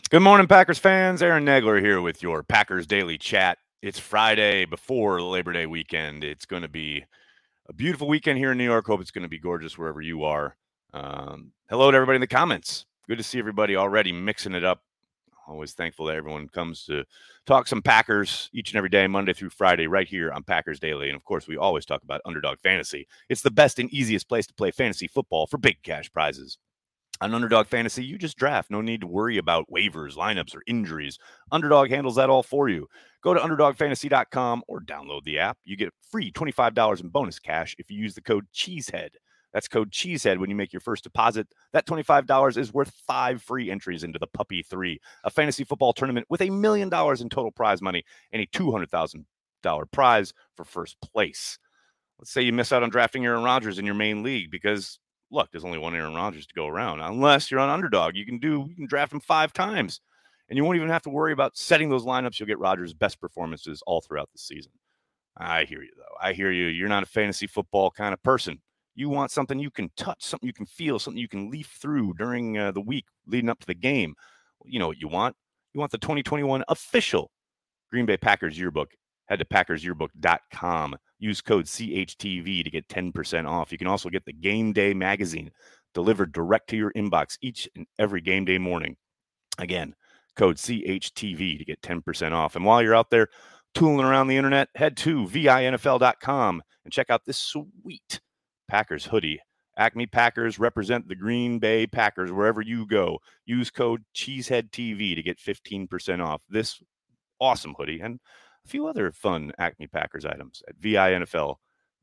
Good morning, Packers fans. Aaron Nagler here with your Packers Daily Chat. It's Friday before the Labor Day weekend. It's going to be a beautiful weekend here in New York. Hope it's going to be gorgeous wherever you are. Hello to everybody in the comments. Good to see everybody already mixing it up. Always thankful that everyone comes to talk some Packers each and every day, Monday through Friday, right here on Packers Daily. And of course, we always talk about Underdog Fantasy. It's the best and easiest place to play fantasy football for big cash prizes. On Underdog Fantasy, you just draft. No need to worry about waivers, lineups, or injuries. Underdog handles that all for you. Go to UnderdogFantasy.com or download the app. You get free $25 in bonus cash if you use the code CHEESEHEAD. That's code CHEESEHEAD when you make your first deposit. That $25 is worth 5 free entries into the Puppy 3, a fantasy football tournament with $1 million in total prize money and a $200,000 prize for first place. Let's say you miss out on drafting Aaron Rodgers in your main league because look, there's only one Aaron Rodgers to go around. Unless you're on Underdog, you can draft him 5 times, and you won't even have to worry about setting those lineups. You'll get Rodgers' best performances all throughout the season. I hear you, though. I hear you. You're not a fantasy football kind of person. You want something you can touch, something you can feel, something you can leaf through during the week leading up to the game. You know what you want? You want the 2021 official Green Bay Packers yearbook. Head to packersyearbook.com. Use code CHTV to get 10% off. You can also get the Game Day magazine delivered direct to your inbox each and every game day morning. Again, code CHTV to get 10% off. And while you're out there tooling around the internet, head to VINFL.com and check out this sweet Packers hoodie. Acme Packers represent the Green Bay Packers wherever you go. Use code CheeseheadTV to get 15% off this awesome hoodie and a few other fun Acme Packers items at VINFL.com.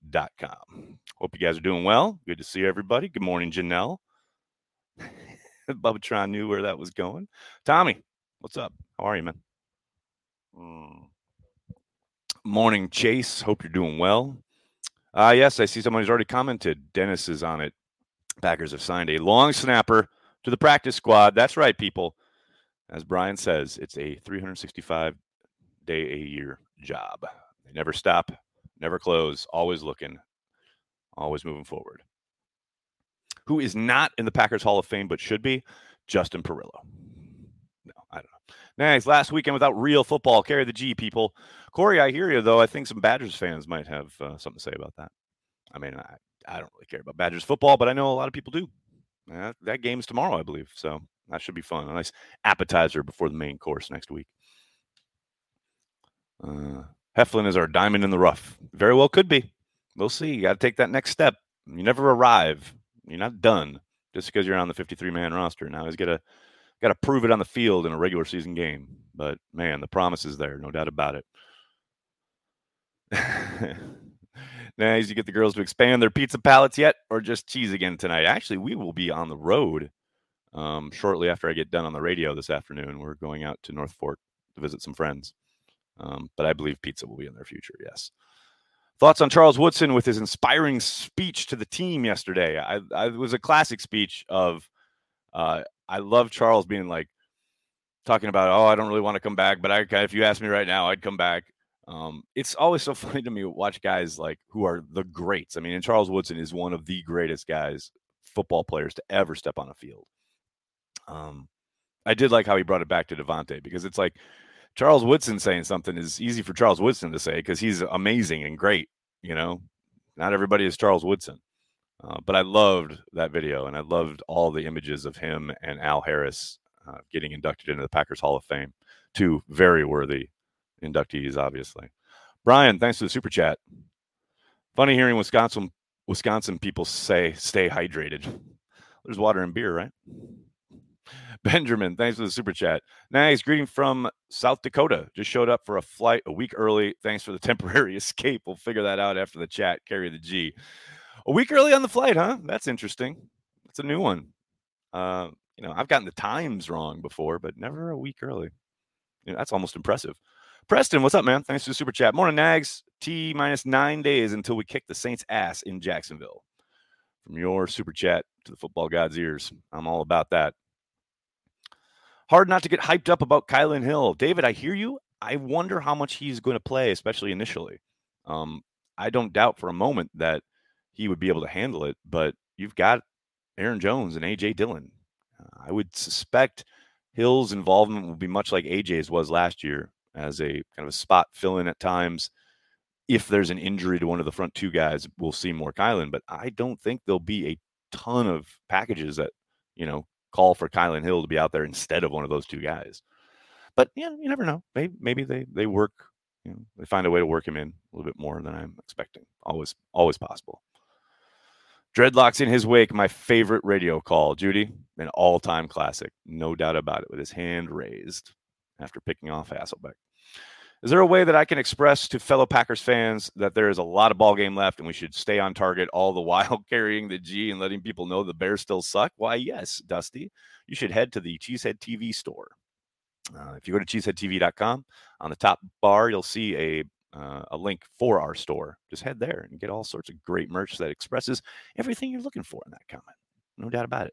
Hope you guys are doing well. Good to see everybody. Good morning, Janelle. Bubbatron knew where that was going. Tommy, what's up? How are you, man? Morning, Chase. Hope you're doing well. Yes, I see someone who's already commented. Dennis is on it. Packers have signed a long snapper to the practice squad. That's right, people. As Brian says, it's a 365-day-a-year job. They never stop, never close, always looking, always moving forward. Who is not in the Packers Hall of Fame but should be? Justin Perillo. No, I don't know. Nice. Last weekend without real football. Carry the G, people. Corey, I hear you, though. I think some Badgers fans might have something to say about that. I mean, I don't really care about Badgers football, but I know a lot of people do. That game's tomorrow, I believe. So that should be fun. A nice appetizer before the main course next week. Heflin is our diamond in the rough. Very well could be. We'll see. You got to take that next step. You never arrive. You're not done just because you're on the 53-man roster. Now he's got to prove it on the field in a regular season game. But, man, the promise is there. No doubt about it. Nice. You get the girls to expand their pizza palettes yet or just cheese again tonight? Actually, we will be on the road shortly after I get done on the radio this afternoon. We're going out to North Fork to visit some friends. But I believe pizza will be in their future, yes. Thoughts on Charles Woodson with his inspiring speech to the team yesterday? It was a classic speech of I love Charles being like talking about, I don't really want to come back, but if you ask me right now, I'd come back. It's always so funny to me to watch guys like who are the greats. I mean, and Charles Woodson is one of the greatest guys, football players to ever step on a field. I did like how he brought it back to Devontae because it's like Charles Woodson saying something is easy for Charles Woodson to say because he's amazing and great. You know, not everybody is Charles Woodson. But I loved that video, and I loved all the images of him and Al Harris getting inducted into the Packers Hall of Fame. 2 very worthy inductees, obviously. Brian, thanks for the super chat. Funny hearing Wisconsin people say stay hydrated. There's water and beer, right? Benjamin, thanks for the super chat. Nice. Greeting from South Dakota. Just showed up for a flight a week early. Thanks for the temporary escape. We'll figure that out after the chat. Carry the G. A week early on the flight, huh? That's interesting. That's a new one. I've gotten the times wrong before, but never a week early. That's almost impressive. Preston, what's up, man? Thanks for the super chat. Morning, Nags. T-9 days until we kick the Saints' ass in Jacksonville. From your super chat to the football god's ears. I'm all about that. Hard not to get hyped up about Kylan Hill. David, I hear you. I wonder how much he's going to play, especially initially. I don't doubt for a moment that he would be able to handle it, but you've got Aaron Jones and A.J. Dillon. I would suspect Hill's involvement will be much like AJ's was last year as a kind of a spot fill-in at times. If there's an injury to one of the front two guys, we'll see more Kylan, but I don't think there'll be a ton of packages that, call for Kylan Hill to be out there instead of one of those two guys. But yeah, you never know. Maybe they work, they find a way to work him in a little bit more than I'm expecting. Always possible. Dreadlocks in his wake, my favorite radio call. Judy, an all-time classic, no doubt about it, with his hand raised after picking off Hasselbeck. Is there a way that I can express to fellow Packers fans that there is a lot of ball game left and we should stay on target all the while carrying the G and letting people know the Bears still suck? Why, yes, Dusty. You should head to the Cheesehead TV store. If you go to cheeseheadtv.com, on the top bar, you'll see a link for our store. Just head there and get all sorts of great merch that expresses everything you're looking for in that comment. No doubt about it.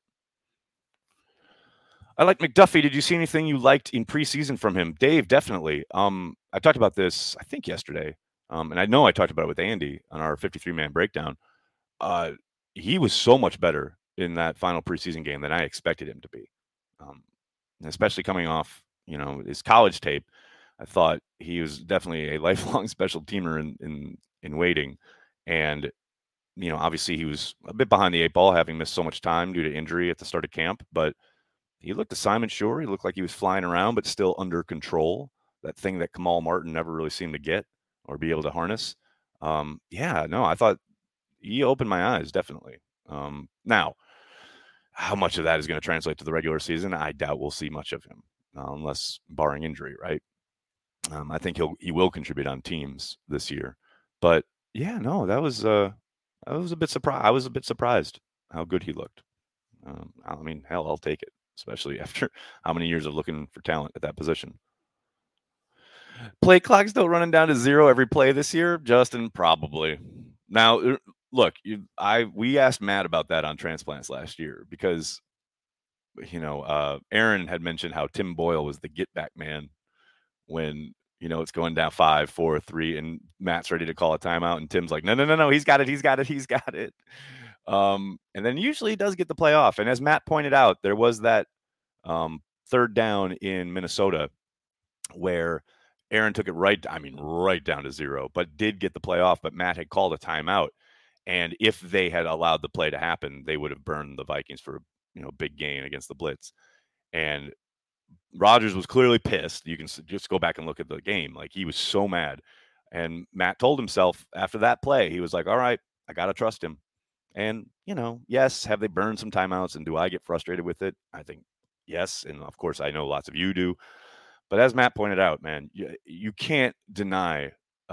I like McDuffie. Did you see anything you liked in preseason from him? Dave, definitely. I talked about this, I think, yesterday. And I know I talked about it with Andy on our 53-man breakdown. He was so much better in that final preseason game than I expected him to be. Especially coming off, his college tape. I thought he was definitely a lifelong special teamer in waiting. And, obviously he was a bit behind the eight ball, having missed so much time due to injury at the start of camp. But he looked Assignment sure. He looked like he was flying around, but still under control. That thing that Kamal Martin never really seemed to get or be able to harness. I thought he opened my eyes, definitely. Now, how much of that is going to translate to the regular season? I doubt we'll see much of him, unless barring injury, right? I think he will contribute on teams this year. But yeah, no, that was I was a bit surprised how good he looked. Hell, I'll take it, especially after how many years of looking for talent at that position. Play clock still running down to 0 every play this year, Justin? Probably. Now, look, we asked Matt about that on Transplants last year because, Aaron had mentioned how Tim Boyle was the get back man when, it's going down 5, 4, 3, and Matt's ready to call a timeout, and Tim's like, no, he's got it. And then usually he does get the play off. And as Matt pointed out, there was that third down in Minnesota where Aaron took it right down to 0, but did get the play off. But Matt had called a timeout. And if they had allowed the play to happen, they would have burned the Vikings for a big gain against the blitz. And Rodgers was clearly pissed. You can just go back and look at the game. Like, he was so mad. And Matt told himself after that play, he was like, all right, I got to trust him. And, yes, have they burned some timeouts? And do I get frustrated with it? I think yes. And of course, I know lots of you do. But as Matt pointed out, man, you can't deny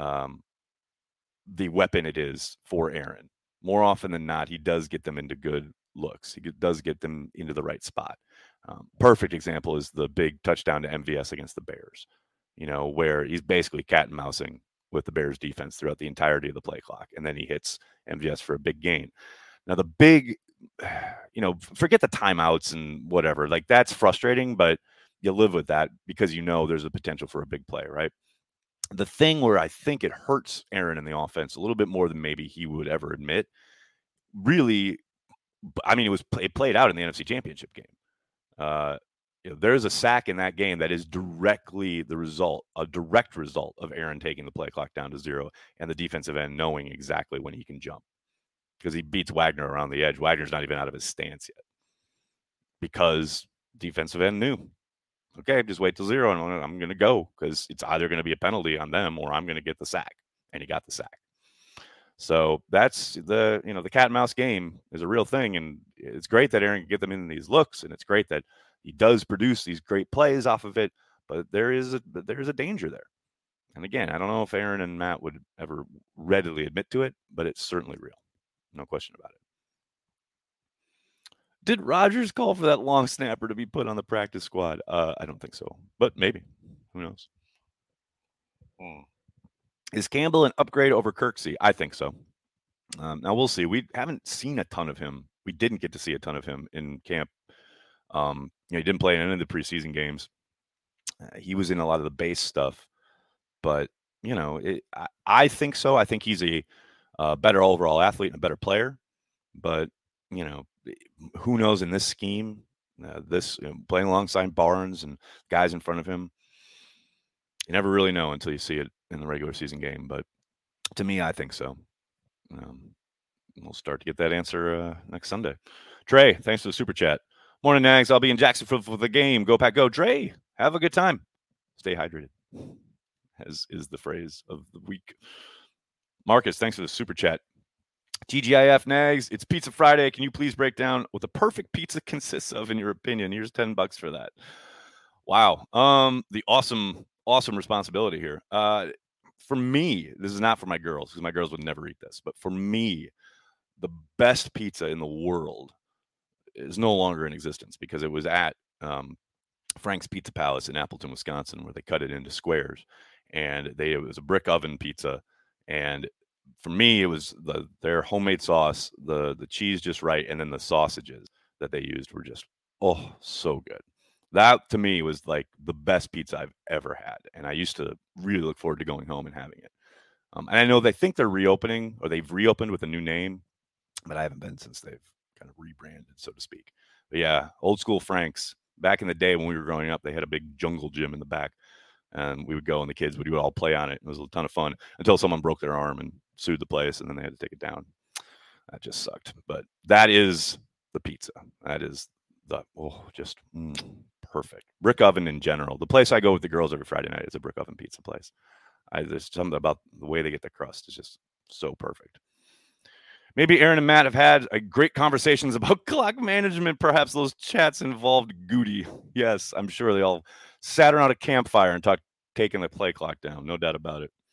the weapon it is for Aaron. More often than not, he does get them into good looks. He does get them into the right spot. Perfect example is the big touchdown to MVS against the Bears, where he's basically cat and mousing with the Bears defense throughout the entirety of the play clock. And then he hits MVS for a big gain. Now, the big, forget the timeouts and whatever. Like, that's frustrating, but you live with that because there's a potential for a big play, right? The thing where I think it hurts Aaron in the offense a little bit more than maybe he would ever admit, really, it played out in the NFC Championship game. There's a sack in that game that is directly a direct result of Aaron taking the play clock down to 0 and the defensive end knowing exactly when he can jump, because he beats Wagner around the edge. Wagner's not even out of his stance yet because defensive end knew, okay, just wait till 0 and I'm going to go, because it's either going to be a penalty on them or I'm going to get the sack. And he got the sack. So that's the cat and mouse game is a real thing. And it's great that Aaron can get them in these looks. And it's great that he does produce these great plays off of it. But there's a danger there. And again, I don't know if Aaron and Matt would ever readily admit to it, but it's certainly real. No question about it. Did Rodgers call for that long snapper to be put on the practice squad? I don't think so, but maybe. Who knows? Is Campbell an upgrade over Kirksey? I think so. Now we'll see. We haven't seen a ton of him. We didn't get to see a ton of him in camp. He didn't play in any of the preseason games. He was in a lot of the base stuff, but I think so. I think he's a better overall athlete and a better player. But who knows in this scheme? Playing alongside Barnes and guys in front of him, you never really know until you see it in the regular season game. But to me, I think so. We'll start to get that answer next Sunday. Trey, thanks for the super chat. Morning, Nags. I'll be in Jacksonville for the game. Go Pack, go. Trey, have a good time. Stay hydrated, as is the phrase of the week. Marcus, thanks for the super chat. TGIF, Nags, it's Pizza Friday. Can you please break down what the perfect pizza consists of in your opinion? Here's $10 for that. Wow. The awesome responsibility here. For me, this is not for my girls because my girls would never eat this, but for me, the best pizza in the world is no longer in existence because it was at Frank's Pizza Palace in Appleton, Wisconsin, where they cut it into squares, and it was a brick oven pizza. And for me, it was their homemade sauce, the cheese just right, and then the sausages that they used were just so good. That to me was like the best pizza I've ever had, and I used to really look forward to going home and having it. And I know they think they're reopening, or they've reopened with a new name, but I haven't been since they've kind of rebranded, so to speak. But yeah, old school Frank's. Back in the day when we were growing up, they had a big jungle gym in the back, and we would go and the kids would all play on it. It was a ton of fun until someone broke their arm and sued the place, and then they had to take it down. That just sucked. But that is the pizza. That is just perfect. Brick oven in general. The place I go with the girls every Friday night is a brick oven pizza place. There's something about the way they get the crust is just so perfect. Maybe Aaron and Matt have had great conversations about clock management. Perhaps those chats involved Goody. Yes, I'm sure they all sat around a campfire and talked taking the play clock down. No doubt about it.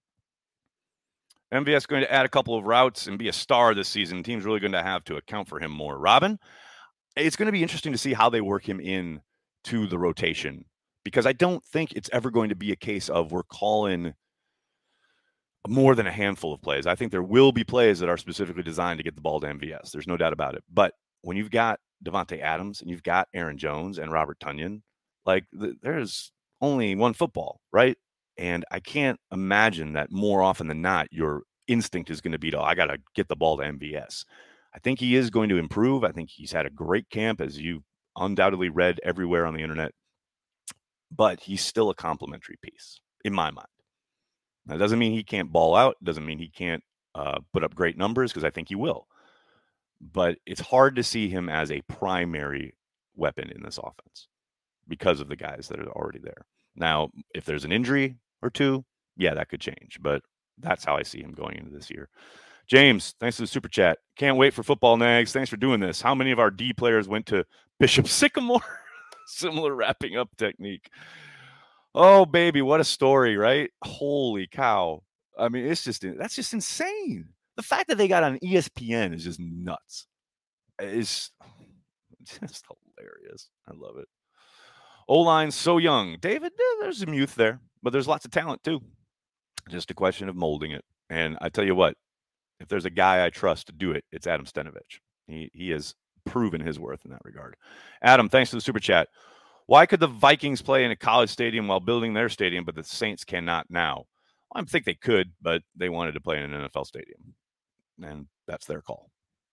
MVS going to add a couple of routes and be a star this season. Team's really going to have to account for him more. Robin, it's going to be interesting to see how they work him in to the rotation, because I don't think it's ever going to be a case of we're calling more than a handful of plays. I think there will be plays that are specifically designed to get the ball to MVS. There's no doubt about it. But when you've got Davante Adams and you've got Aaron Jones and Robert Tonyan, there's only one football, right? And I can't imagine that more often than not, your instinct is going to be I got to get the ball to MVS. I think he is going to improve. I think he's had a great camp, as you undoubtedly read everywhere on the internet. But he's still a complimentary piece, in my mind. That doesn't mean he can't ball out. It doesn't mean he can't put up great numbers, because I think he will. But it's hard to see him as a primary weapon in this offense because of the guys that are already there. Now, if there's an injury or two, yeah, that could change. But that's how I see him going into this year. James, thanks for the super chat. Can't wait for football, Nags. Thanks for doing this. How many of our D players went to Bishop Sycamore? Similar wrapping up technique. Oh, baby, what a story, right? Holy cow. I mean, that's just insane. The fact that they got on ESPN is just nuts. It's just hilarious. I love it. O-line's so young. David, there's some youth there, but there's lots of talent too. Just a question of molding it. And I tell you what, if there's a guy I trust to do it, it's Adam Stenavich. He has proven his worth in that regard. Adam, thanks for the super chat. Why could the Vikings play in a college stadium while building their stadium, but the Saints cannot now? I think they could, but they wanted to play in an NFL stadium, and that's their call.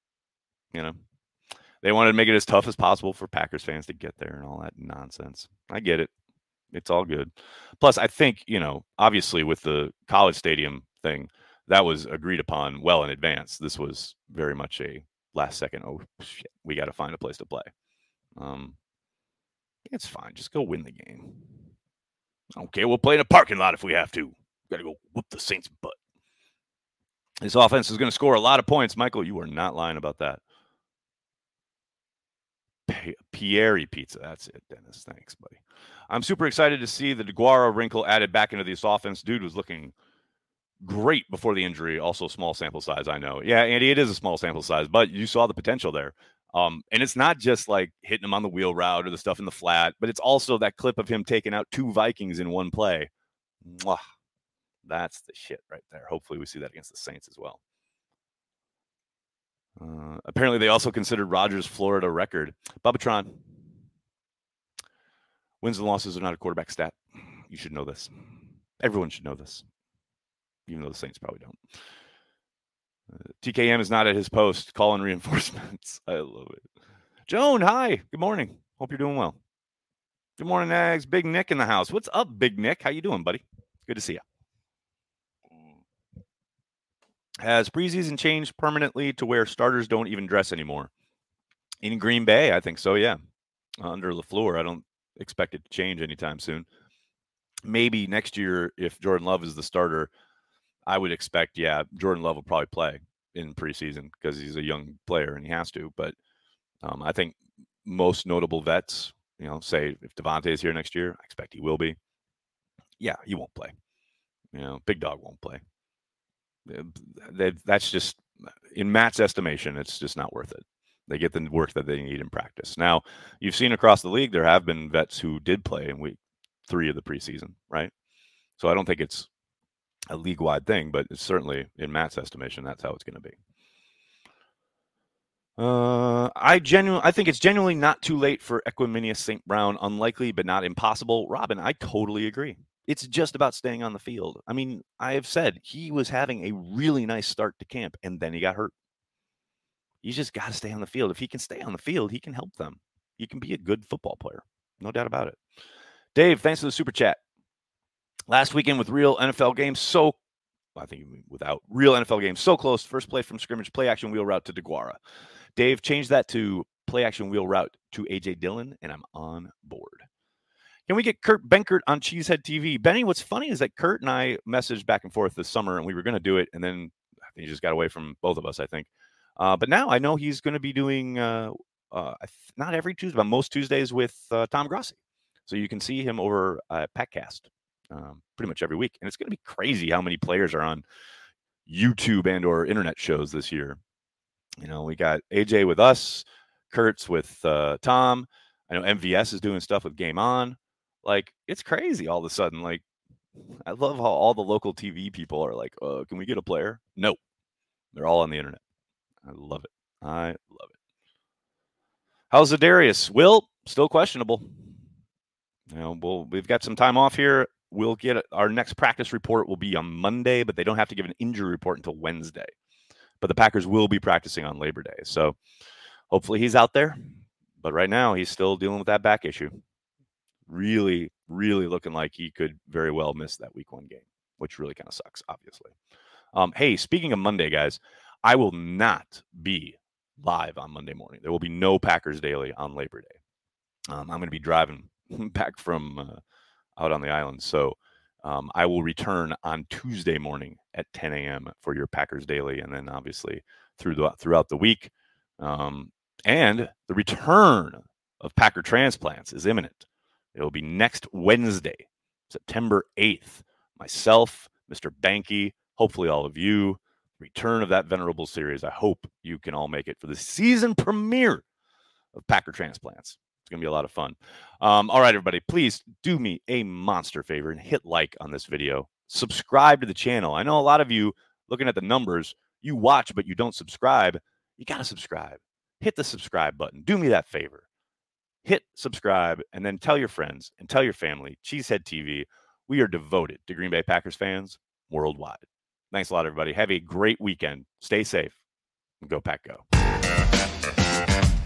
They wanted to make it as tough as possible for Packers fans to get there and all that nonsense. I get it. It's all good. Plus, I think, obviously with the college stadium thing, that was agreed upon well in advance. This was very much a last second, oh, shit, we got to find a place to play. It's fine. Just go win the game. Okay, we'll play in a parking lot if we have to. Got to go whoop the Saints' butt. This offense is going to score a lot of points. Michael, you are not lying about that. Pieri Pizza. That's it, Dennis. Thanks, buddy. I'm super excited to see the DeGuara wrinkle added back into this offense. Dude was looking great before the injury. Also, small sample size, I know. Yeah, Andy, it is a small sample size, but you saw the potential there. And it's not just like hitting him on the wheel route or the stuff in the flat, but it's also that clip of him taking out 2 Vikings in one play. Mwah. That's the shit right there. Hopefully we see that against the Saints as well. Apparently they also considered Rodgers' Florida record. Bubbatron. Wins and losses are not a quarterback stat. You should know this. Everyone should know this, even though the Saints probably don't. TKM is not at his post. Call in reinforcements. I love it. Joan, hi. Good morning. Hope you're doing well. Good morning, Nags. Big Nick in the house. What's up, Big Nick? How you doing, buddy? Good to see you. Has preseason changed permanently to where starters don't even dress anymore? In Green Bay, I think so, yeah. Under LaFleur, I don't expect it to change anytime soon. Maybe next year, if Jordan Love is the starter, I would expect, Jordan Love will probably play in preseason because he's a young player and he has to. But I think most notable vets, say if Devontae is here next year, I expect he will be. Yeah, he won't play. Big Dog won't play. That's just, in Matt's estimation, it's just not worth it. They get the work that they need in practice. Now, you've seen across the league, there have been vets who did play in week 3 of the preseason, right? So I don't think it's a league-wide thing, but it's certainly, in Matt's estimation, that's how it's going to be. I think it's genuinely not too late for Equanimeous St. Brown. Unlikely, but not impossible. Robin, I totally agree. It's just about staying on the field. I mean, I have said he was having a really nice start to camp, and then he got hurt. You just got to stay on the field. If he can stay on the field, he can help them. He can be a good football player. No doubt about it. Dave, thanks for the super chat. Last weekend with real NFL games, I think you mean without real NFL games, so close. First play from scrimmage, play action wheel route to DeGuara. Dave, change that to play action wheel route to A.J. Dillon, and I'm on board. Can we get Kurt Benkert on Cheesehead TV? Benny, what's funny is that Kurt and I messaged back and forth this summer, and we were going to do it, and then I think he just got away from both of us, I think. But now I know he's going to be doing, not every Tuesday, but most Tuesdays with Tom Grossi. So you can see him over at PackCast pretty much every week. And it's going to be crazy how many players are on YouTube and or internet shows this year. We got AJ with us, Kurt's with Tom. I know MVS is doing stuff with Game On. Like, it's crazy all of a sudden. Like, I love how all the local TV people are like, can we get a player? No. They're all on the internet. I love it. How's Zadarius? Will, still questionable. We've got some time off here. We'll get our next practice report will be on Monday, but they don't have to give an injury report until Wednesday. But the Packers will be practicing on Labor Day. So hopefully he's out there. But right now he's still dealing with that back issue. Really, really looking like he could very well miss that week 1 game, which really kind of sucks, obviously. Hey, speaking of Monday, guys, I will not be live on Monday morning. There will be no Packers Daily on Labor Day. I'm going to be driving back from out on the island. So I will return on Tuesday morning at 10 a.m. for your Packers Daily, and then obviously throughout the week. And the return of Packer Transplants is imminent. It will be next Wednesday, September 8th. Myself, Mr. Banky, hopefully all of you. Return of that venerable series. I hope you can all make it for the season premiere of Packer Transplants. It's going to be a lot of fun. All right, everybody, please do me a monster favor and hit like on this video. Subscribe to the channel. I know a lot of you, looking at the numbers, you watch, but you don't subscribe. You got to subscribe. Hit the subscribe button. Do me that favor. Hit subscribe and then tell your friends and tell your family. Cheesehead TV. We are devoted to Green Bay Packers fans worldwide. Thanks a lot, everybody. Have a great weekend. Stay safe. And go Pack Go.